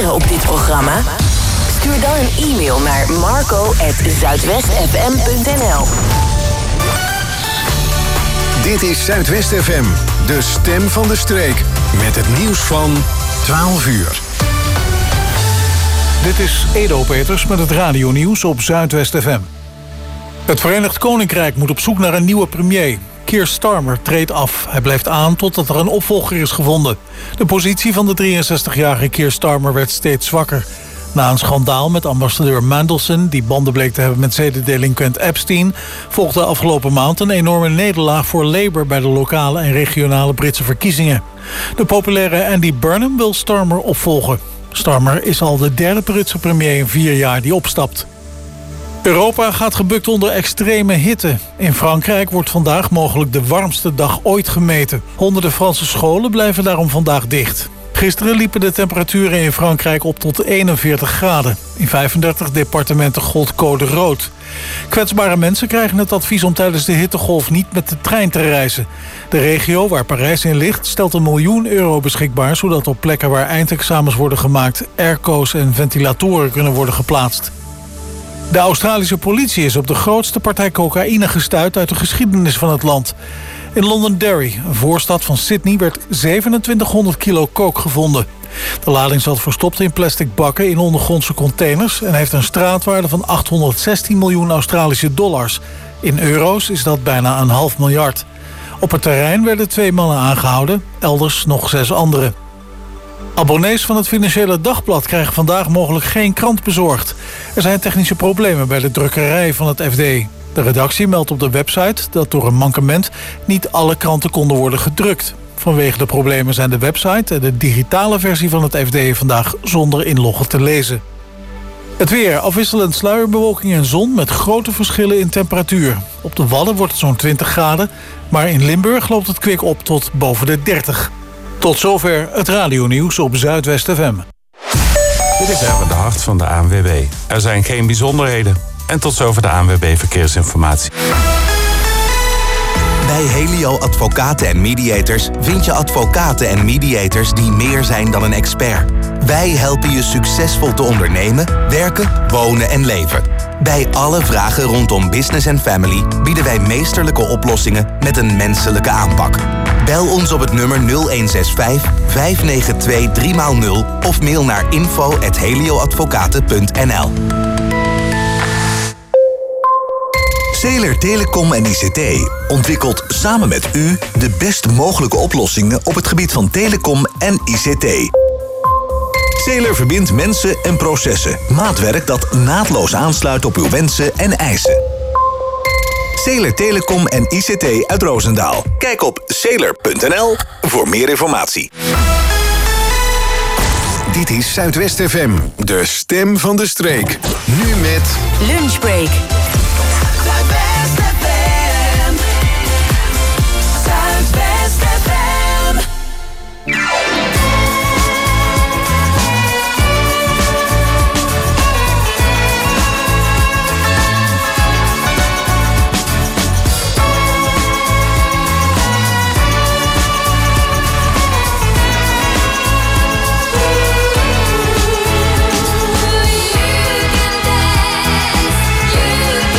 reageren op dit programma? Stuur dan een e-mail naar marco@zuidwestfm.nl. Dit is Zuidwest FM, de stem van de streek. Met het nieuws van 12 uur. Dit is Edo Peters met het radionieuws op Zuidwest FM. Het Verenigd Koninkrijk moet op zoek naar een nieuwe premier. Keir Starmer treedt af. Hij blijft aan totdat er een opvolger is gevonden. De positie van de 63-jarige Keir Starmer werd steeds zwakker. Na een schandaal met ambassadeur Mandelson, die banden bleek te hebben met zedendelinquent Epstein, volgde afgelopen maand een enorme nederlaag voor Labour bij de lokale en regionale Britse verkiezingen. De populaire Andy Burnham wil Starmer opvolgen. Starmer is al de derde Britse premier in 4 jaar die opstapt. Europa gaat gebukt onder extreme hitte. In Frankrijk wordt vandaag mogelijk de warmste dag ooit gemeten. Honderden Franse scholen blijven daarom vandaag dicht. Gisteren liepen de temperaturen in Frankrijk op tot 41 graden. In 35 departementen gold code rood. Kwetsbare mensen krijgen het advies om tijdens de hittegolf niet met de trein te reizen. De regio waar Parijs in ligt stelt €1 miljoen beschikbaar, zodat op plekken waar eindexamens worden gemaakt airco's en ventilatoren kunnen worden geplaatst. De Australische politie is op de grootste partij cocaïne gestuit uit de geschiedenis van het land. In Londonderry, een voorstad van Sydney, werd 2700 kilo coke gevonden. De lading zat verstopt in plastic bakken in ondergrondse containers en heeft een straatwaarde van 816 miljoen Australische dollars. In euro's is dat bijna een half miljard. Op het terrein werden 2 mannen aangehouden, elders nog 6 anderen. Abonnees van het Financiële Dagblad krijgen vandaag mogelijk geen krant bezorgd. Er zijn technische problemen bij de drukkerij van het FD. De redactie meldt op de website dat door een mankement niet alle kranten konden worden gedrukt. Vanwege de problemen zijn de website en de digitale versie van het FD vandaag zonder inloggen te lezen. Het weer, afwisselend sluierbewolking en zon met grote verschillen in temperatuur. Op de Wadden wordt het zo'n 20 graden, maar in Limburg loopt het kwik op tot boven de 30. Tot zover het radionieuws op Zuidwest FM. Dit is Erwin de Hart van de ANWB. Er zijn geen bijzonderheden. En tot zover de ANWB Verkeersinformatie. Bij Helio Advocaten en Mediators vind je advocaten en mediators die meer zijn dan een expert. Wij helpen je succesvol te ondernemen, werken, wonen en leven. Bij alle vragen rondom business en family bieden wij meesterlijke oplossingen met een menselijke aanpak. Bel ons op het nummer 0165 592 3x0 of mail naar info@helioadvocaten.nl. Zeler Telecom en ICT ontwikkelt samen met u de best mogelijke oplossingen op het gebied van telecom en ICT. Zeler verbindt mensen en processen. Maatwerk dat naadloos aansluit op uw wensen en eisen. Zeler Telecom en ICT uit Roosendaal. Kijk op zeler.nl voor meer informatie. Dit is Zuidwest FM, de stem van de streek. Nu met Lunchbreak. Zuidwest FM. Zuidwest FM. You can dance, you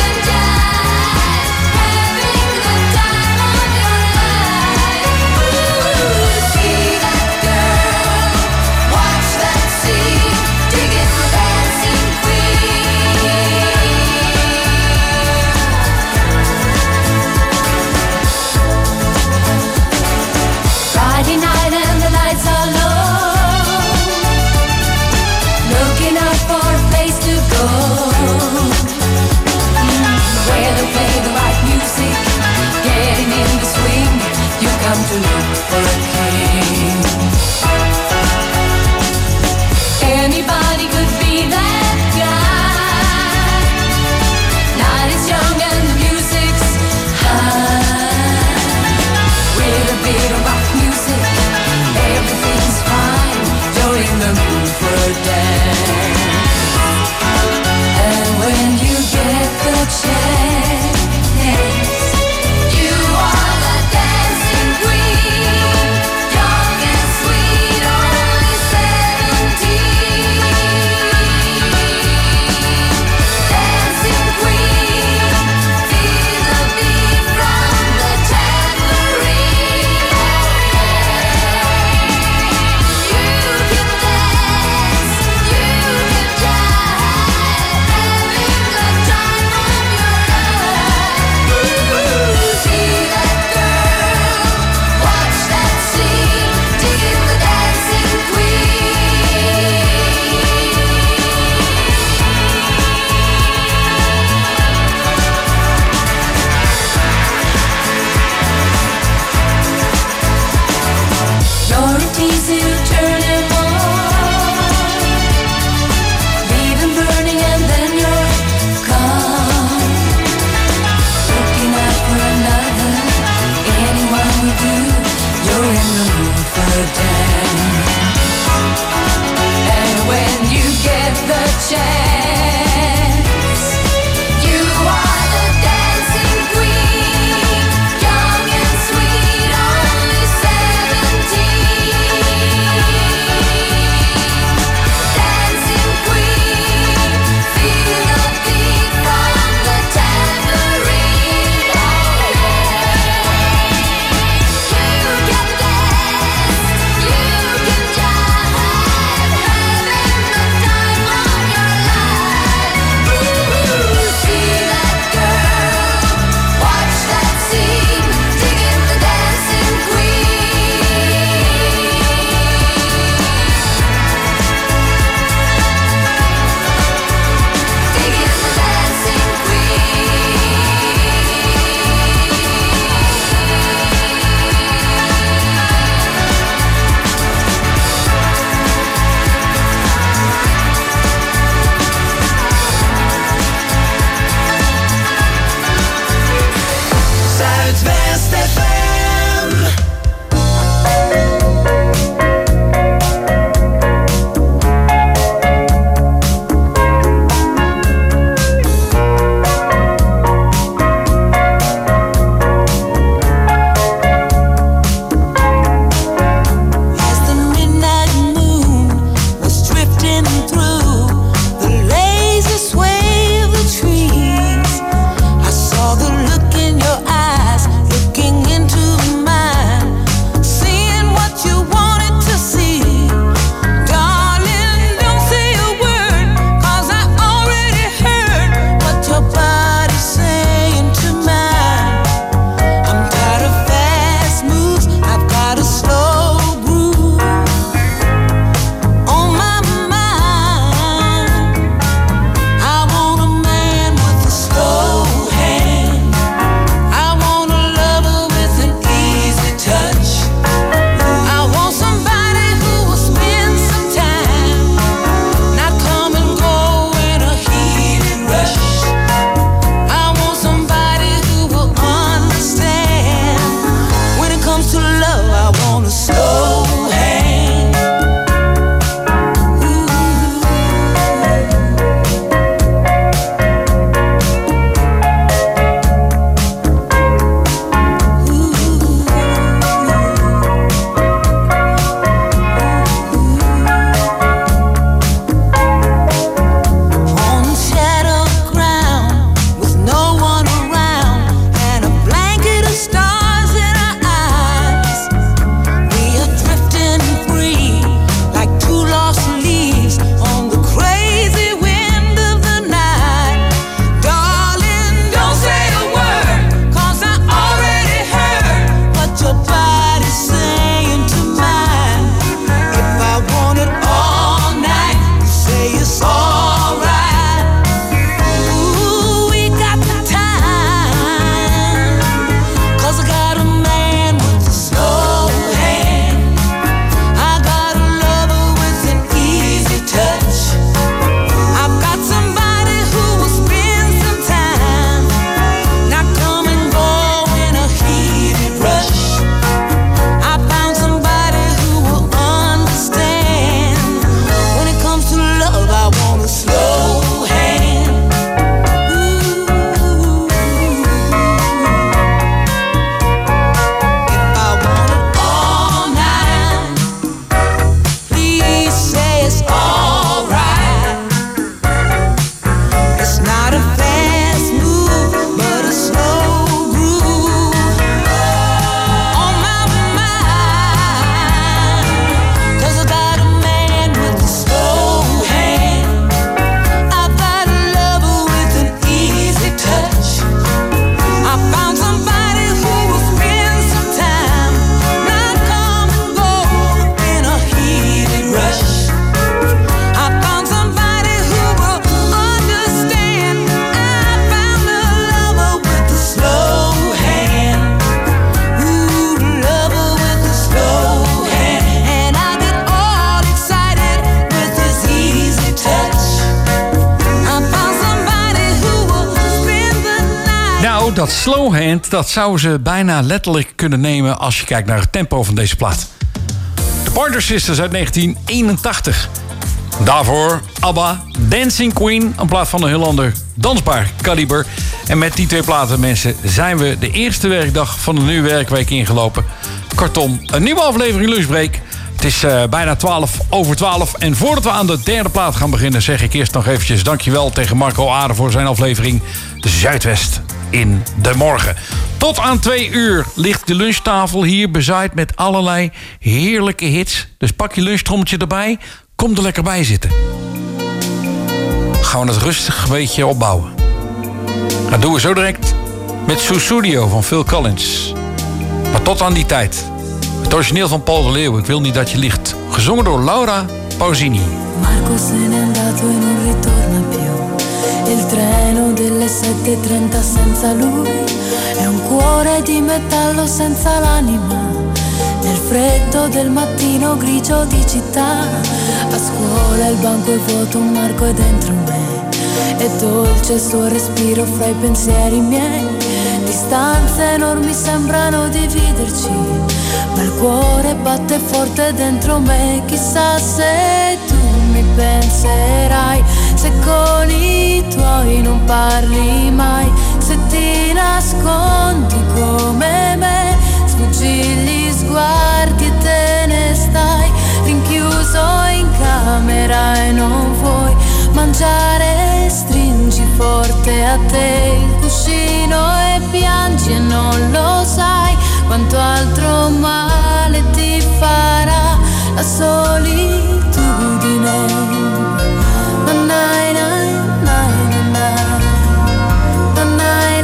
dat slowhand, dat zouden ze bijna letterlijk kunnen nemen als je kijkt naar het tempo van deze plaat. The Pointer Sisters uit 1981. Daarvoor ABBA, Dancing Queen, een plaat van een heel ander dansbaar kaliber. En met die twee platen, mensen, zijn we de eerste werkdag van de nieuwe werkweek ingelopen. Kortom, een nieuwe aflevering Lunchbreak. Het is bijna 12:12. En voordat we aan de derde plaat gaan beginnen, zeg ik eerst nog eventjes dankjewel tegen Marco Aarde voor zijn aflevering Zuidwest in de morgen. Tot aan 2 uur ligt de lunchtafel hier bezaaid met allerlei heerlijke hits. Dus pak je lunchtrommeltje erbij, kom er lekker bij zitten. Gaan we het rustig een beetje opbouwen. Dat doen we zo direct met Sussudio van Phil Collins. Maar tot aan die tijd, het origineel van Paul de Leeuw, Ik wil niet dat je liegt. Gezongen door Laura Pausini. Marco se n'è andato e non ritorna più. Il treno delle 7:30 senza lui è un cuore di metallo senza l'anima. Nel freddo del mattino grigio di città, a scuola il banco è vuoto, Marco è dentro me. È dolce il suo respiro fra i pensieri miei. Distanze enormi sembrano dividerci, ma il cuore batte forte dentro me. Chissà se tu mi penserai, se con i tuoi non parli mai, se ti nascondi come me, sfuggi gli sguardi e te ne stai rinchiuso in camera e non vuoi mangiare, stringi forte a te il cuscino e piangi e non lo sai quanto altro male ti farà la solitudine. Nanai, nanai, nanai, nanai,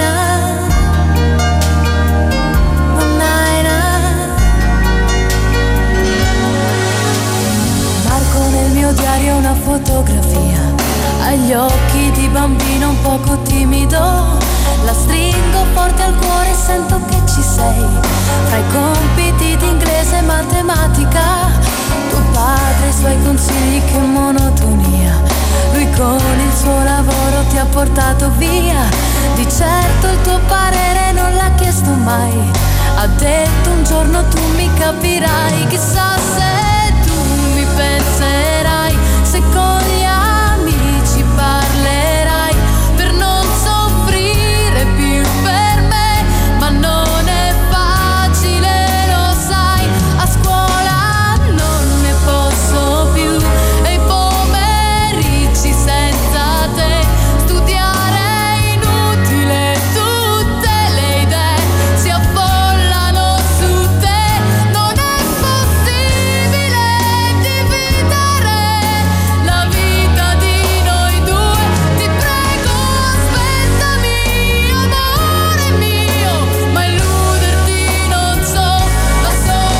nanai, nanai. Marco nel mio diario una fotografia, ha gli occhi di bambino un poco timido. La stringo forte al cuore e sento che ci sei. Fra i compiti di inglese e matematica, tuo padre e i suoi consigli, che monotonia. Lui con il suo lavoro ti ha portato via. Di certo il tuo parere non l'ha chiesto mai. Ha detto un giorno tu mi capirai. Chissà se tu mi penserai, se con gli amici parlerai, per non soffrire più per me. Ma non è facile, lo sai, a scuola non ne posso più. E i pomeriggi senza te, studiare è inutile, tutte le idee si affollano su te. Non è possibile dividere la vita di noi due. Ti prego, aspettami, amore mio, ma illuderti non so. La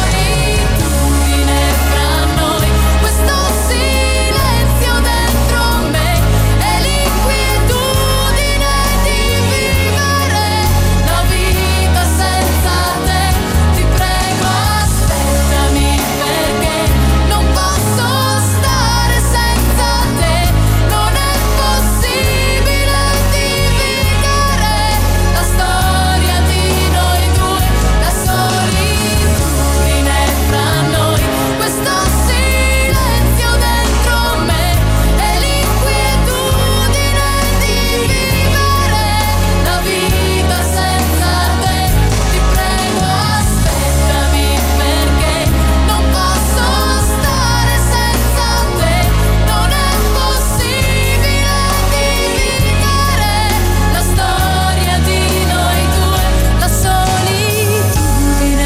solitudine fra noi, questo silenzio dentro me, e l'inquietudine di vivere la vita senza te. Ti prego, aspettami, perché non posso stare senza te. Non è possibile dividere la storia di noi due. La solitudine fra noi, questo silenzio dentro me, e l'inquietudine di vivere la vita senza te. Ti prego, aspettami, perché non posso stare senza te. Non è possibile dividere la storia di noi due. La solitudine.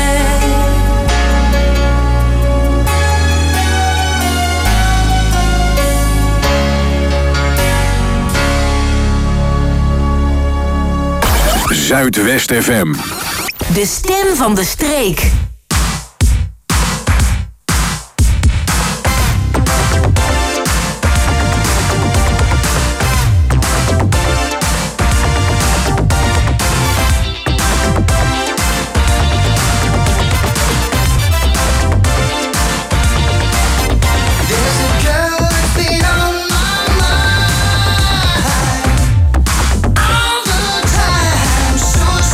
Zuidwest FM. De stem van de streek. There's a girl that's been on my mind all the time. So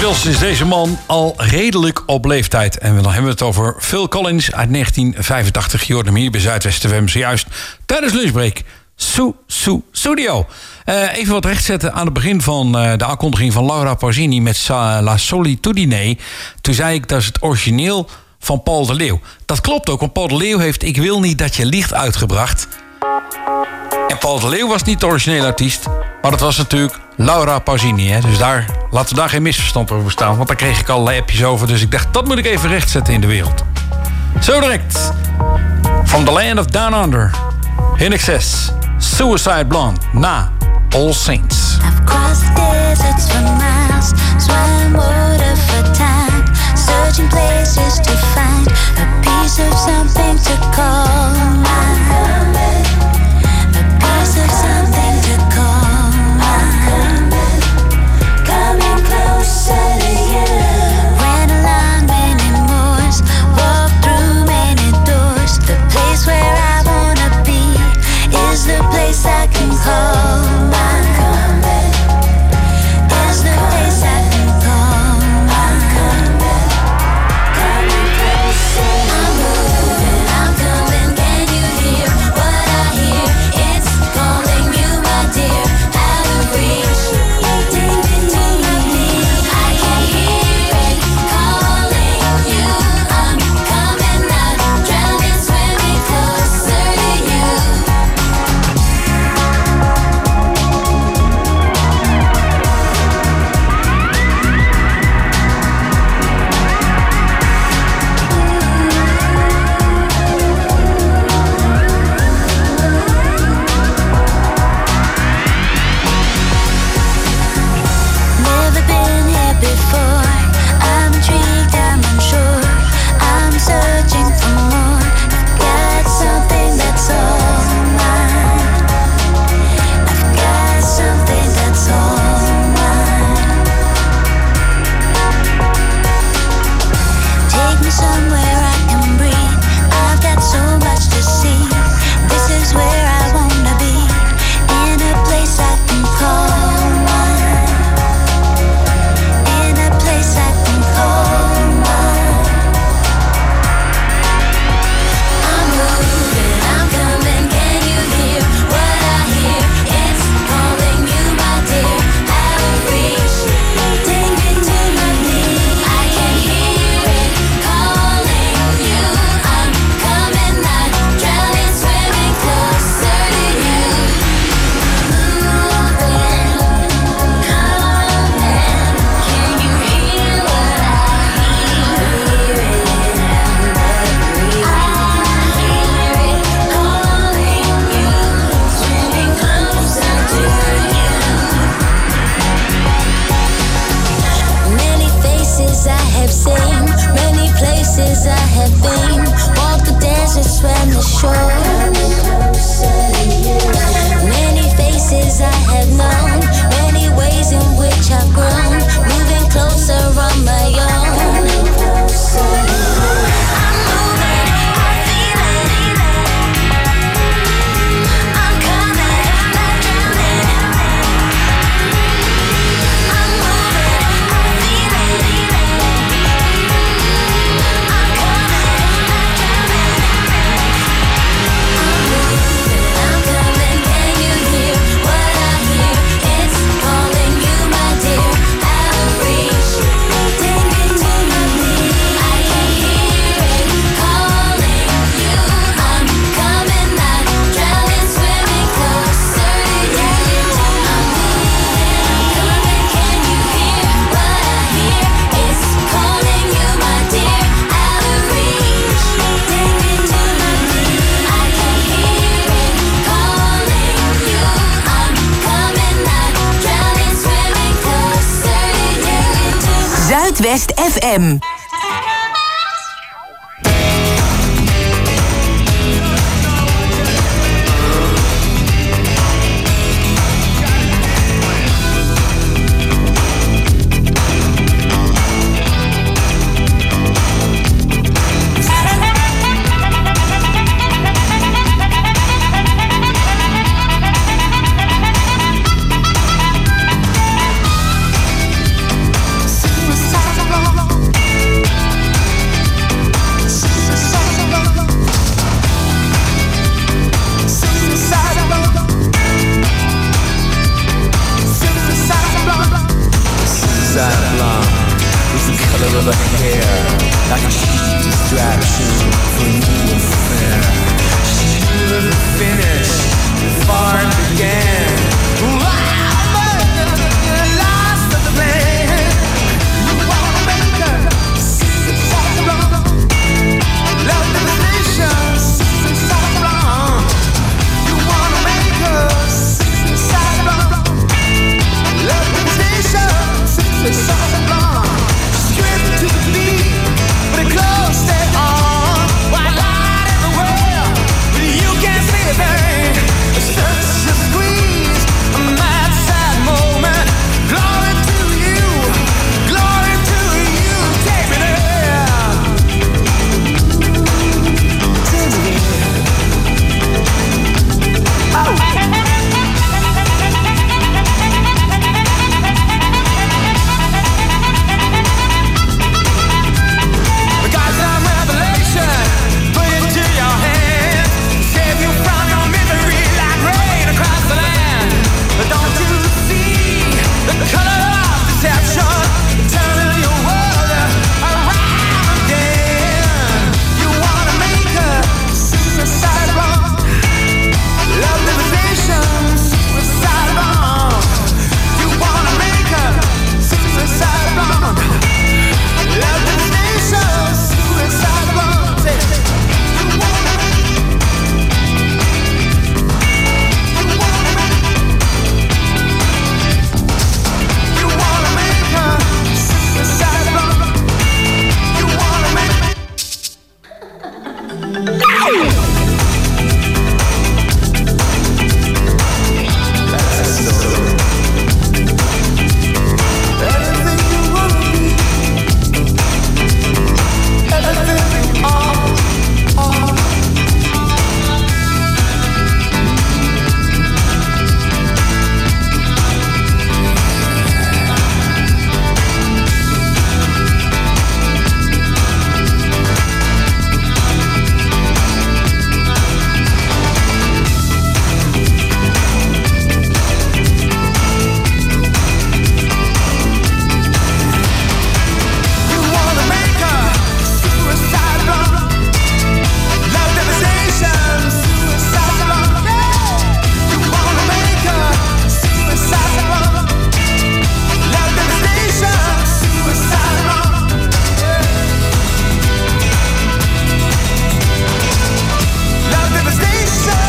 Inmiddels is deze man al redelijk op leeftijd. En dan hebben we het over Phil Collins uit 1985. Je hoort hem hier bij Zuidwest FM zojuist tijdens lunchbreak. Studio. Even wat rechtzetten aan het begin van de aankondiging van Laura Pausini met La Solitudine. Toen zei ik dat is het origineel van Paul de Leeuw. Dat klopt ook, want Paul de Leeuw heeft Ik wil niet dat je liegt uitgebracht. En Paul de Leeuw was niet de originele artiest, maar dat was natuurlijk Laura Pausini. Hè? Dus laten we daar geen misverstand over bestaan, want daar kreeg ik allerlei appjes over. Dus ik dacht, dat moet ik even rechtzetten in de wereld. Zo direct, From the Land of Down Under, In Excess, Suicide Blonde, na All Saints. I've crossed deserts for miles, swam water for time, searching places to find a piece of something to call mine. A piece of something to call mine. Coming closer to you. Ran along many moors, walked through many doors. The place where I wanna be is the place I can call mine. Is the place I can call mine. Coming closer. I'm moving, I'm coming. Can you hear what I hear? It's calling you, my dear. Out of reach, take me to my knees. I can hear it calling you. I'm coming out, drowning, swimming closer to you. Never been here before. I'm intrigued, I'm unsure. I'm searching for more. I've got something that's all mine. I've got something that's all mine. Take me somewhere I can breathe. I've got so much to see. This is where I wanna be. In a place I can call mine. In a place I can call mine. I'm moving, I'm coming. Can you hear what I hear? It's calling you, my dear. Out of reach, take me to my knees. I can hear it calling you. I'm coming out, drowning, swimming closer to you. Can you hear what I hear? I hear it calling you, swimming closer to you. Many faces I have seen, many places I have been. Walked the desert, swam the shore. Many faces I have known, many ways in which I've grown. Moving closer on my own. I'm moving, I feel it. I'm coming, not drowning. I'm moving, I feel it. I'm coming, not drowning. I'm moving, I'm coming. Can you hear what I hear? It's calling you, my dear. Out of reach, take me to my knees. I can hear it calling you. I'm coming out, drowning, swimming closer to you. I'm coming. Can you hear what I hear? It's calling you, my dear. Out of reach, take me to my knees. I can hear it calling you. I'm coming out, drowning, swimming closer to you. Zuidwest FM. Suicide the river hair, like a cheap distraction for a new affair. To the finish, before it began. Lost of the plan. You wanna make her suicide wrong. Love devastation, suicide wrong. You wanna make her suicide wrong. Love devastation, suicide wrong. Straight to the beat, but it close stay on. White light in the world, but you can't see a thing. Such a squeeze, a mad sad moment. Glory to you, take me there. Take me there. God's own revelation, put it to your hand. Save you from your misery like rain across the land. But don't you see the color of deception? Turning your world around again. You wanna make her suicide wrong. Love devastation, suicide wrong. You wanna make her suicide wrong. Love devastation, suicide wrong. Say, you wanna make her suicide wrong. You wanna make that's a story. Everything you wanna be, everything all. You wanna make her suicide wrong. Love devastation, suicide wrong. You wanna make her suicide wrong. Love devastation, suicide wrong. Love devastation.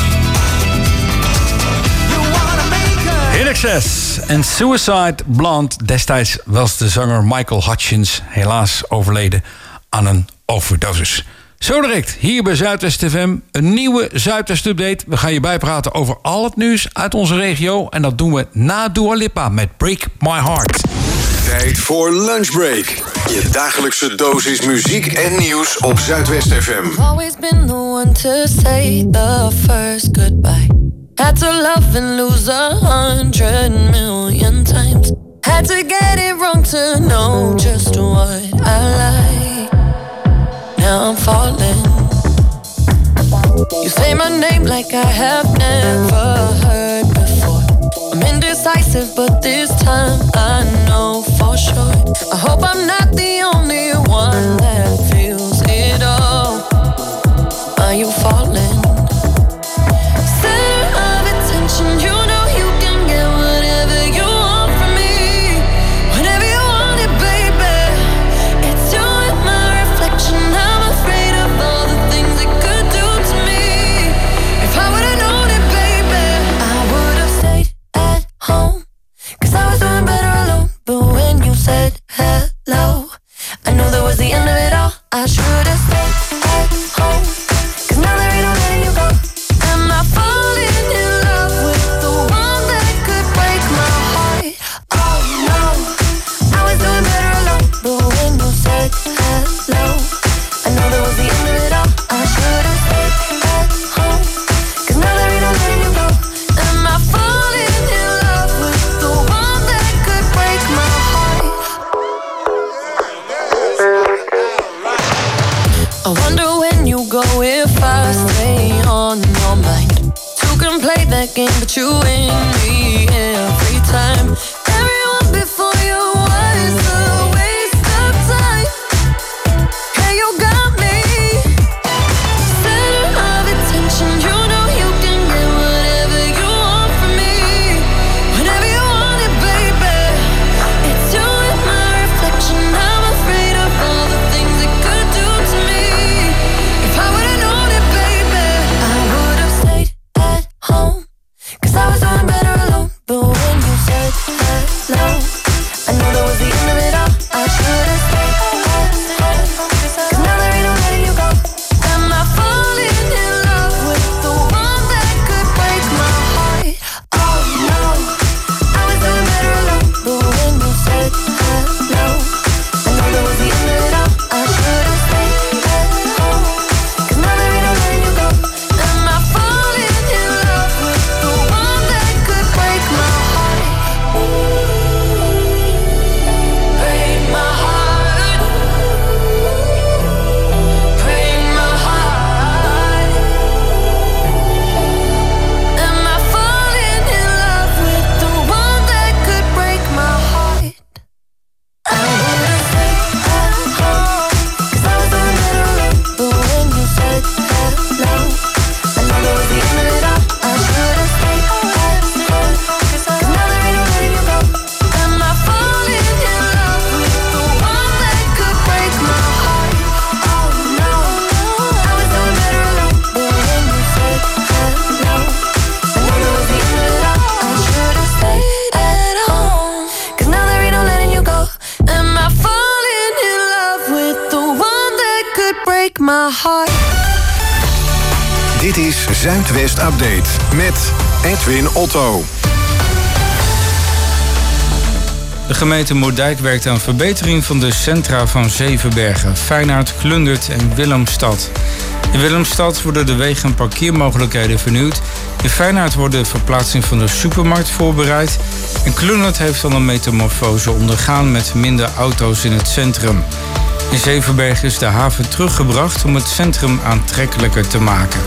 You wanna make her. In Excess en Suicide Blonde. Destijds was de zanger Michael Hutchins helaas overleden aan een overdosis. Zo direct, hier bij Zuidwest FM, een nieuwe Zuidwest Update. We gaan je bijpraten over al het nieuws uit onze regio. En dat doen we na Dua Lipa met Break My Heart. Tijd voor Lunchbreak. Je dagelijkse dosis muziek en nieuws op Zuidwest FM. Always been the one to say the first goodbye. Had to love and lose 100 million times. Had to get it wrong to know just what I like. Now I'm falling. You say my name like I have never heard before. I'm indecisive, but this time I know for sure. I hope I'm not the only one that feels it all. Are you falling? Center of attention, you know you can get whatever you want from me. Whenever you want it, baby. It's you and my reflection. I'm afraid of all the things it could do to me. If I would've known it, baby, I would've stayed at home. 'Cause I was doing better alone. But when you said hello, I know that was the end of it all. I should've stayed at home. 'Cause now there ain't no letting you go. Am I falling in love with the one that could break my heart? Oh no, I was doing better alone. But when you said hello, I know that was the end of it all. I should've stayed at home. 'Cause now there ain't no letting you go. Am I falling in love with the one that could break my heart? I wonder when you go if I stay on your mind. Two can play that game, but you win me every time. Everyone before you was a waste of my heart. Dit is Zuidwest Update met Edwin Otto. De gemeente Moerdijk werkt aan verbetering van de centra van Zevenbergen, Feyenaard, Klundert en Willemstad. In Willemstad worden de wegen en parkeermogelijkheden vernieuwd. In Feyenaard wordt de verplaatsing van de supermarkt voorbereid. En Klundert heeft al een metamorfose ondergaan met minder auto's in het centrum. In Zevenbergen is de haven teruggebracht om het centrum aantrekkelijker te maken.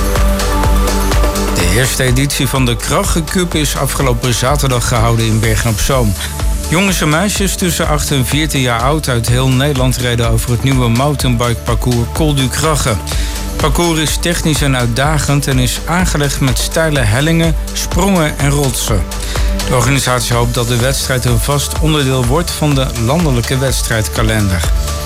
De eerste editie van de Krachencup is afgelopen zaterdag gehouden in Bergen-op-Zoom. Jongens en meisjes tussen 8 en 14 jaar oud uit heel Nederland reden over het nieuwe mountainbike-parcours Col du Krache. Het parcours is technisch en uitdagend en is aangelegd met steile hellingen, sprongen en rotsen. De organisatie hoopt dat de wedstrijd een vast onderdeel wordt van de landelijke wedstrijdkalender.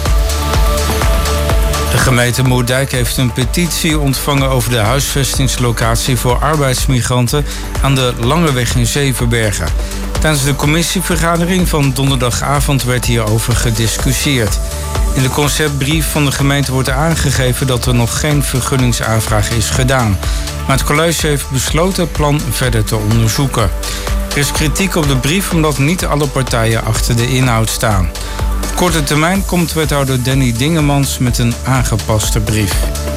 De gemeente Moerdijk heeft een petitie ontvangen over de huisvestingslocatie voor arbeidsmigranten aan de Langeweg in Zevenbergen. Tijdens de commissievergadering van donderdagavond werd hierover gediscussieerd. In de conceptbrief van de gemeente wordt aangegeven dat er nog geen vergunningsaanvraag is gedaan. Maar het college heeft besloten het plan verder te onderzoeken. Er is kritiek op de brief omdat niet alle partijen achter de inhoud staan. Op korte termijn komt wethouder Danny Dingemans met een aangepaste brief.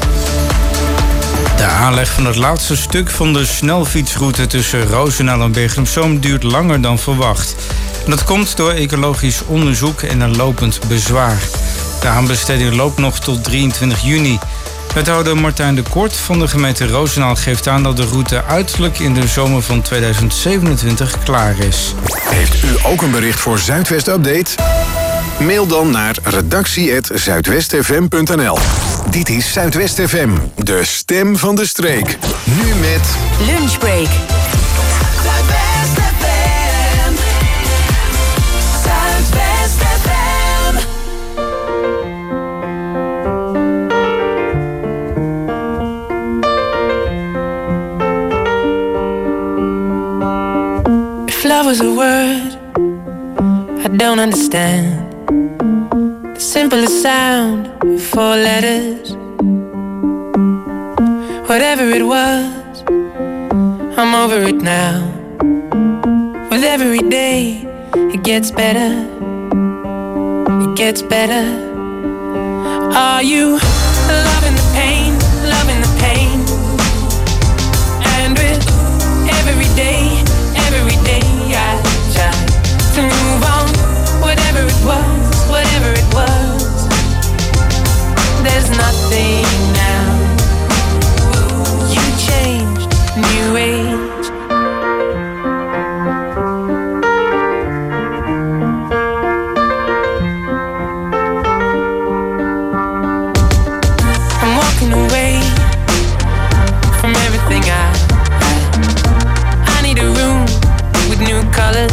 De aanleg van het laatste stuk van de snelfietsroute tussen Roosendaal en Bergen-op-Zoom duurt langer dan verwacht. En dat komt door ecologisch onderzoek en een lopend bezwaar. De aanbesteding loopt nog tot 23 juni. Wethouder Martijn de Kort van de gemeente Roosendaal geeft aan dat de route uiterlijk in de zomer van 2027 klaar is. Heeft u ook een bericht voor Zuidwest Update? Mail dan naar redactie@zuidwestfm.nl. Dit is Zuidwest FM, de stem van de streek. Nu met Lunchbreak. Zuidwest FM. Zuidwest FM. If love was a word I don't understand, the simplest sound, 4 letters. Whatever it was, I'm over it now. With every day, it gets better. It gets better. Are you loving the pain, loving the pain? And with every day I try to move on. Whatever it was, there's nothing now. You changed, new age. I'm walking away from everything I need a room with new colors.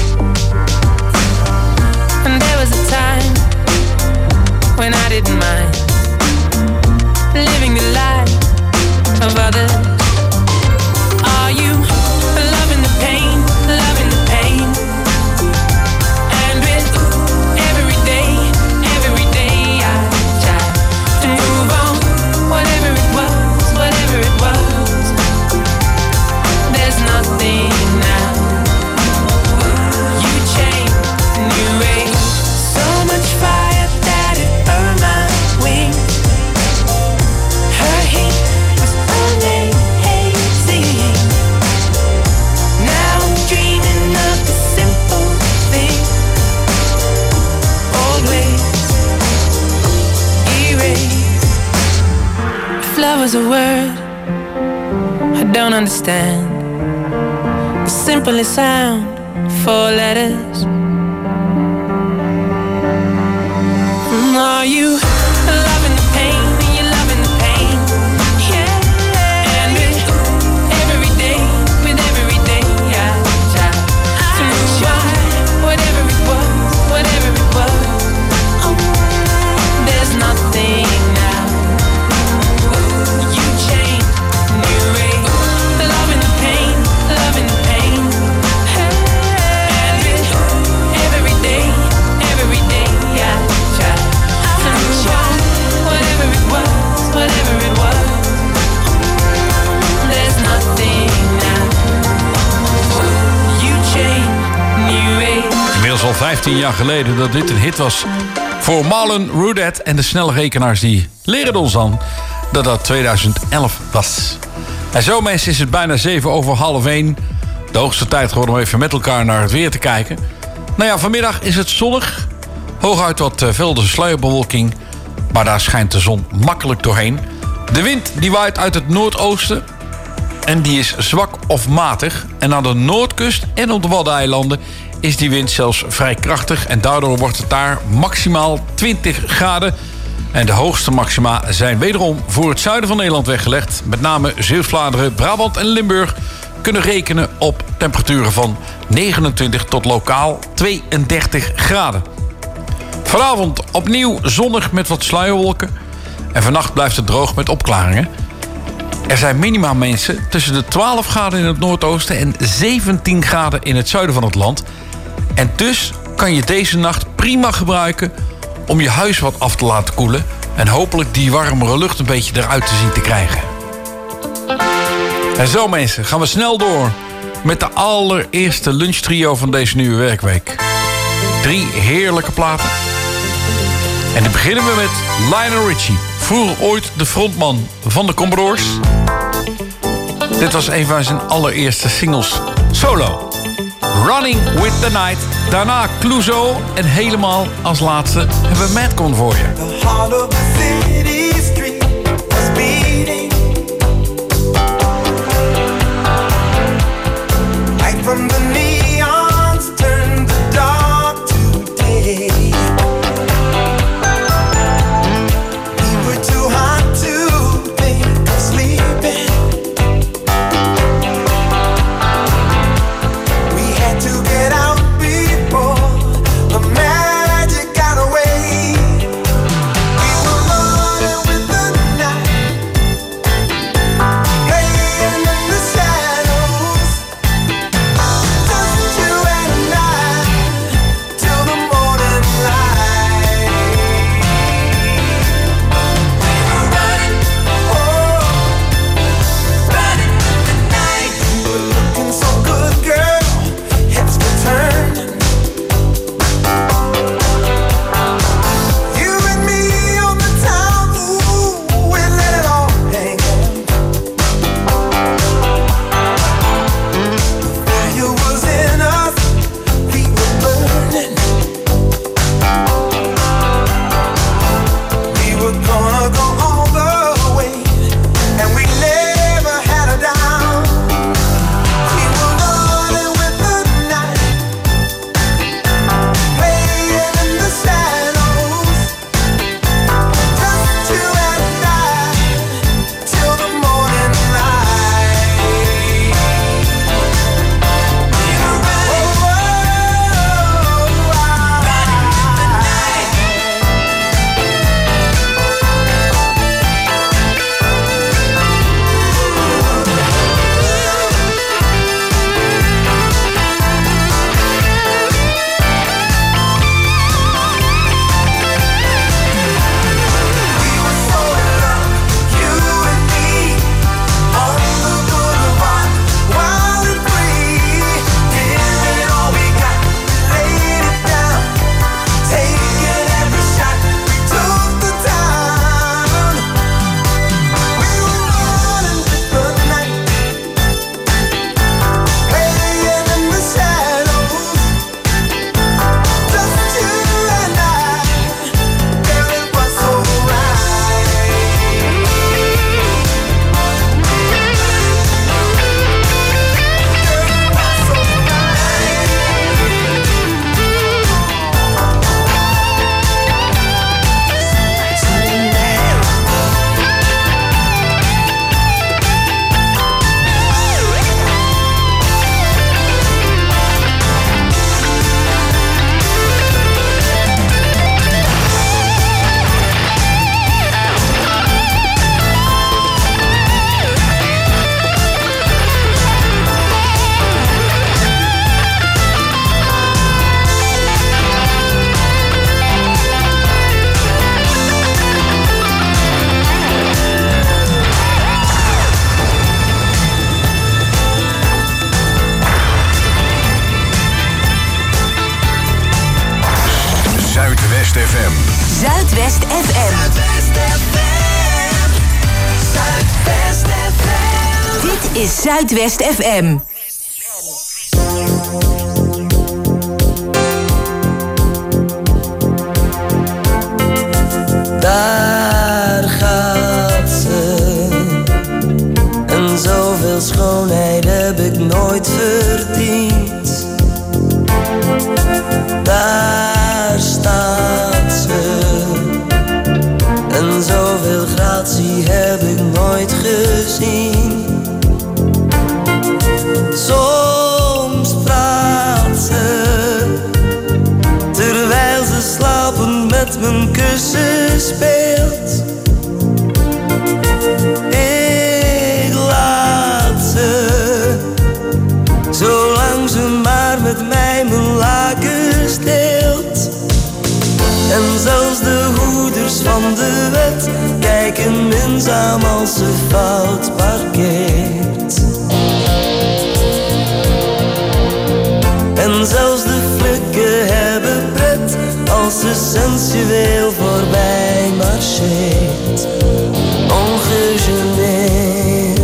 And there was a time when I didn't mind living the life of others. Are you loving the pain, loving the pain? And with every day I try to move on. Whatever it was, there's nothing now. You changed, new age. So much fire that it burned my wings. Her heat was amazing. Now I'm dreaming of the simple thing. Old ways erased. If love was a word I don't understand, the simplest sound, 4 letters. Are you loving the pain? Are you loving the pain? Yeah. And with every day I try to move on. Whatever it was, there's nothing now. You changed, new age. Loving the pain, loving the pain. And with every day I try to move on. al 15 jaar geleden dat dit een hit was voor Marlon Rudet. En de snelle rekenaars die leren ons aan dat dat 2011 was. En zo mensen is het bijna 1:07. De hoogste tijd geworden om even met elkaar naar het weer te kijken. Nou ja, vanmiddag is het zonnig. Hooguit wat velden sluierbewolking. Maar daar schijnt de zon makkelijk doorheen. De wind die waait uit het noordoosten. En die is zwak of matig. En aan de noordkust en op de Waddeneilanden is die wind zelfs vrij krachtig. En daardoor wordt het daar maximaal 20 graden. En de hoogste maxima zijn wederom voor het zuiden van Nederland weggelegd. Met name Zeeuws-Vlaanderen, Brabant en Limburg kunnen rekenen op temperaturen van 29 tot lokaal 32 graden. Vanavond opnieuw zonnig met wat sluierwolken. En vannacht blijft het droog met opklaringen. Er zijn minima mensen tussen de 12 graden in het noordoosten en 17 graden in het zuiden van het land. En dus kan je deze nacht prima gebruiken om je huis wat af te laten koelen. En hopelijk die warmere lucht een beetje eruit te zien te krijgen. En zo mensen, gaan we snel door met de allereerste lunchtrio van deze nieuwe werkweek. 3 heerlijke platen. En dan beginnen we met Lionel Richie. Vroeger ooit de frontman van de Commodores. Dit was een van zijn allereerste singles solo. Running with the Night. Daarna Clouseau. En helemaal als laatste hebben we Madcon voor je. The heart of the city street was beating. Light from the neons turned the dark to day. We were too hot to think of sleeping. We had to get out before the magic got away. We were running with the night. Zuidwest FM. Zuidwest FM. Zuidwest FM. Dit is Zuidwest FM. Daar gaat ze. En zoveel schoonheid heb ik nooit verdiend. Daar staat ze. En zoveel gratie heb ik nooit gezien. Soms praat ze, terwijl ze slapend met mijn kussen speelt. Ik laat ze, zolang ze maar met mij mijn lakens deelt. En zelfs de hoeders van de wet kijken minzaam als ze fout parkeert. En zelfs de flikken hebben pret als ze sensueel voorbij marcheert. Ongegeneerd.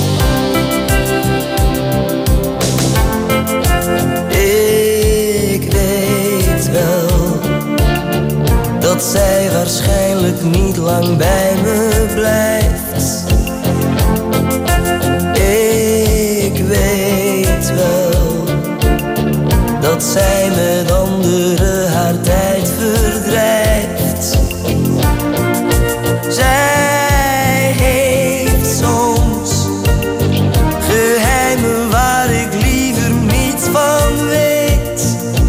Ik weet wel dat zij waarschijnlijk niet lang bij me blijft. Ik weet wel dat zij met anderen haar tijd verdrijft. Zij heeft soms geheimen waar ik liever niets van weet.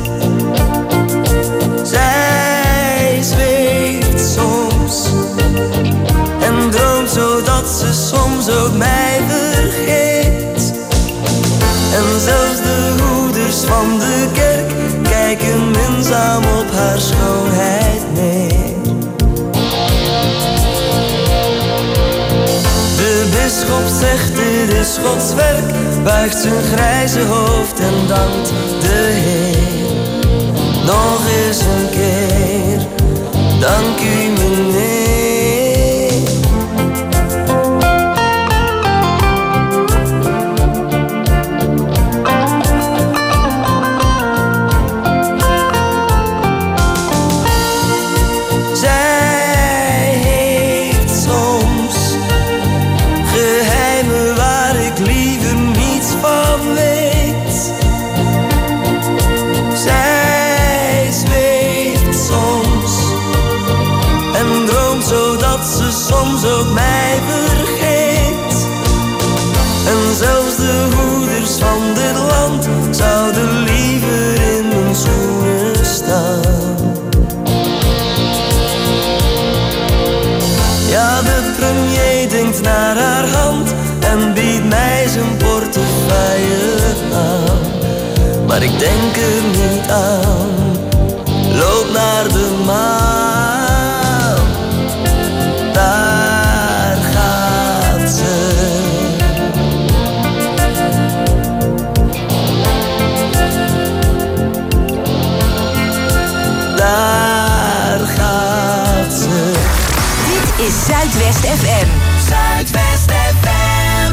Zij zweeft soms en droomt zodat ze soms ook mij vergeet. En zelfs de hoeders van de kerk kijken minzaam op haar schoonheid neer. De bisschop zegt dit is Gods werk, buigt zijn grijze hoofd en dankt de Heer. Nog eens een keer, dank u meneer. Soms ook mij vergeet. En zelfs de hoeders van dit land zouden liever in mijn schoenen staan. Ja, de premier denkt naar haar hand en biedt mij zijn portefeuille aan. Maar ik denk er niet aan. Loop naar de maan. Daar gaat ze. Daar gaat ze. Dit is Zuidwest FM. Zuidwest FM.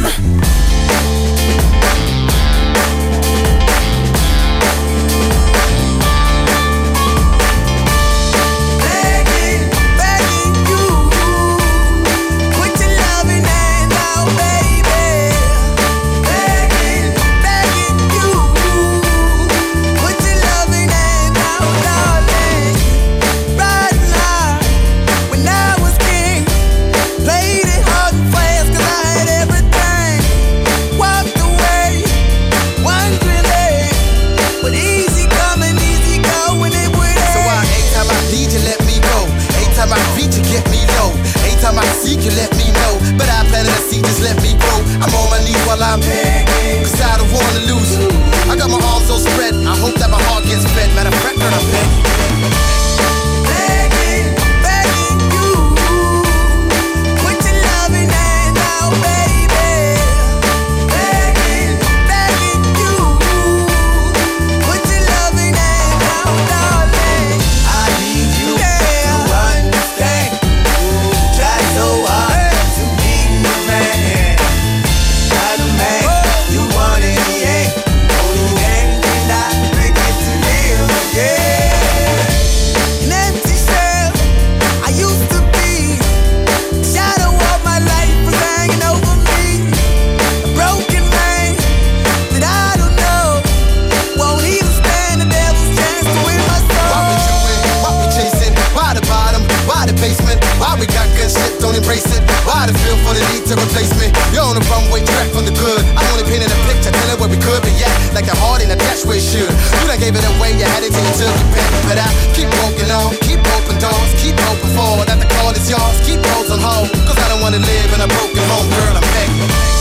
always track from the good. I only painted a picture, telling where we could be at. Like the heart in a dash where it should. You done gave it away, you had it till you took it back. But I keep walking on, keep open doors, keep open forward. That the call is yours, keep those on hold. Cause I don't wanna live in a broken home, girl, I'm begging.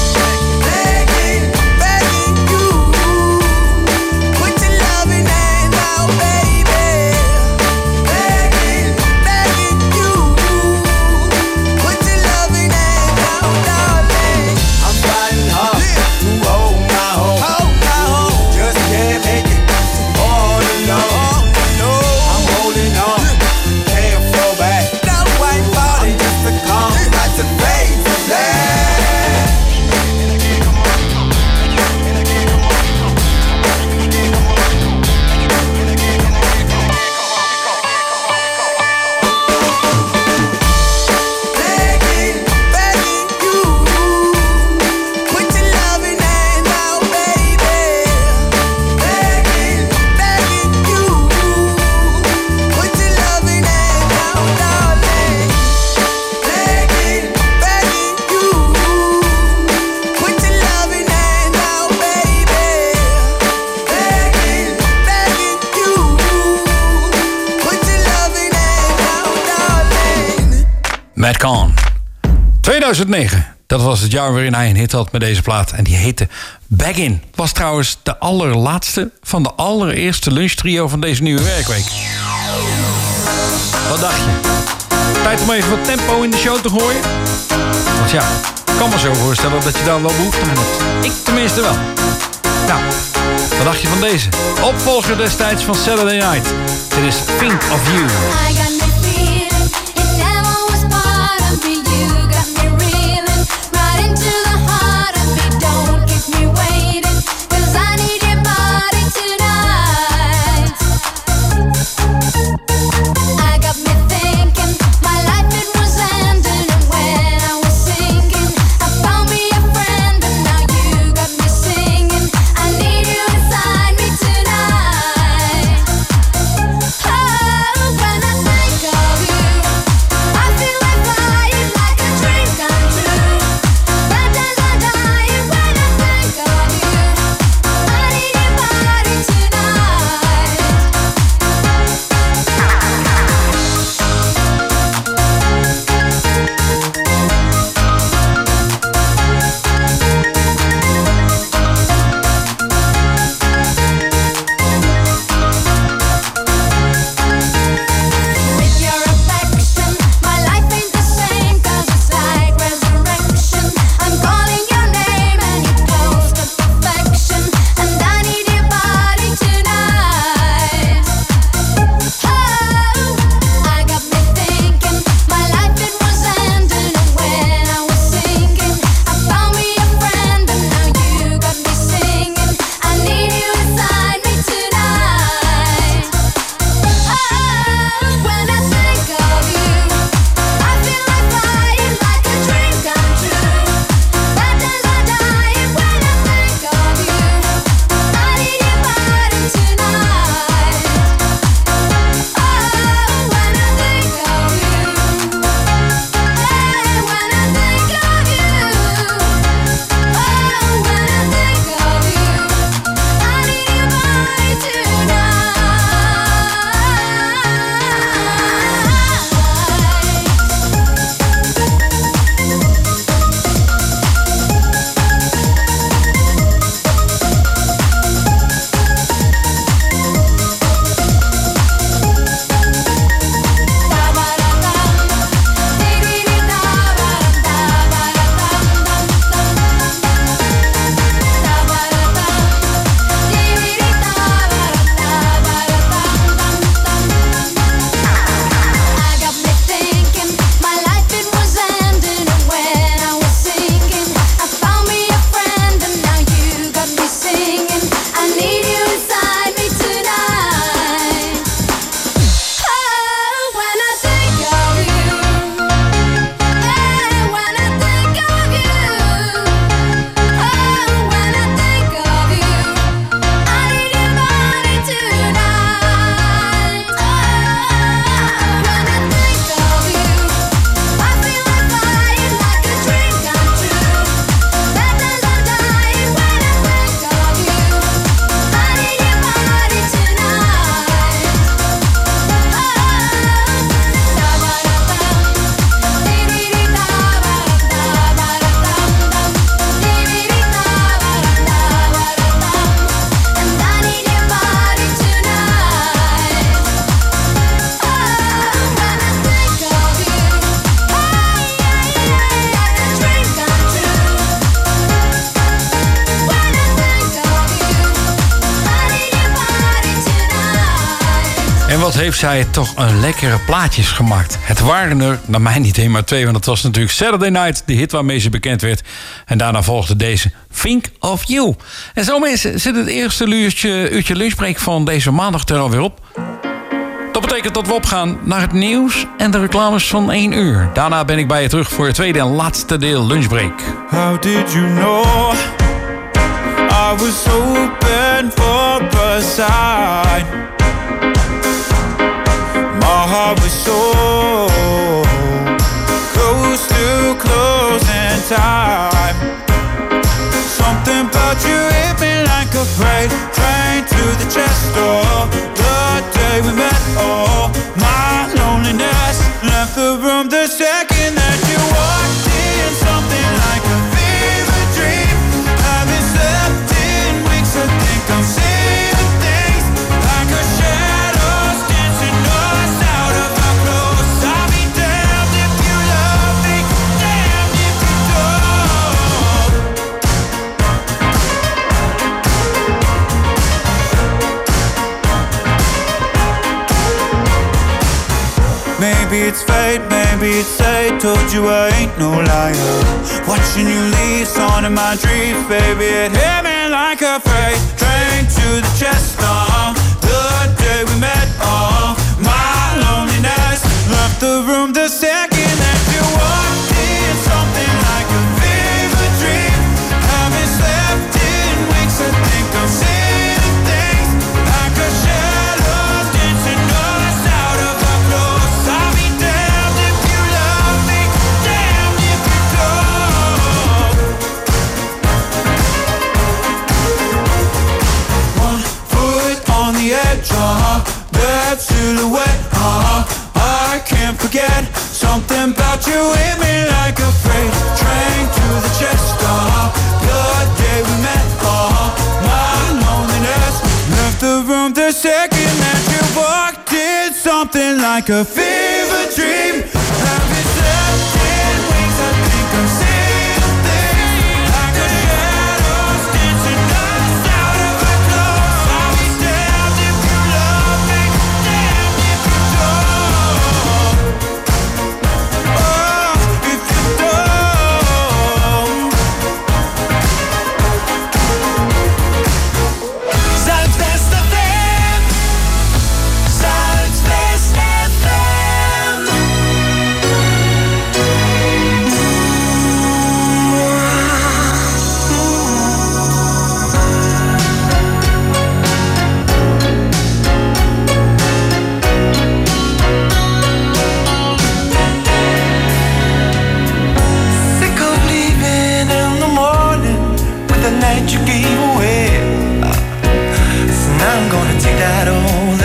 Matt Kahn. 2009. Dat was het jaar waarin hij een hit had met deze plaat. En die heette Baggin. Was trouwens de allerlaatste van de allereerste lunchtrio van deze nieuwe werkweek. Wat dacht je? Tijd om even wat tempo in de show te gooien? Want ja, ik kan me zo voorstellen dat je daar wel behoefte aan hebt. Ik tenminste wel. Nou, wat dacht je van deze? Opvolger destijds van Saturday Night. Dit is Think of You. When I En wat heeft zij toch een lekkere plaatjes gemaakt. Het waren er, naar mij niet één, maar 2. Want het was natuurlijk Saturday Night, de hit waarmee ze bekend werd. En daarna volgde deze Think of You. En zo mensen, zit het eerste uurtje lunchbreak van deze maandag er alweer op. Dat betekent dat we opgaan naar het nieuws en de reclames van 1 uur. Daarna ben ik bij je terug voor het tweede en laatste deel lunchbreak. How did you know I was hoping for a sign? My heart was so close to closing time. Something about you hit me like a freight train to the chest door. The day we met, oh, my loneliness left the room the second that you walked in. Something like a fever dream. Haven't slept in weeks, I think I'm seeing things like a shadows dancing us out of our clothes. I'll be damned if you love me, damned if you don't. Maybe it's fate, maybe it's fate. Told you I ain't no liar. Watching you leave, on in my dreams, baby. It hit me like a freight train to the chest. The day we met, my loneliness left the room the second that you walked in. Something like a fever dream. Haven't slept in weeks, I think I'm seeing things like a shadow dancing us out of our clothes. I'll be damned if you love me, damned if you don't. One foot on the edge, that silhouette, I can't forget. Something about you hit me like a freight train to the chest. The day we met, my loneliness left the room the second that you walked in. Something like a fever dream. Haven't slept in weeks, I think I'm seeing things like a shadows dancing us out of our clothes. I'll be damned if you love me, damned if you don't. Oh, if you don't. Zuidwest FM. Zuidwest FM. Sick of leaving in the morning with the night you gave away. So now I'm gonna take that all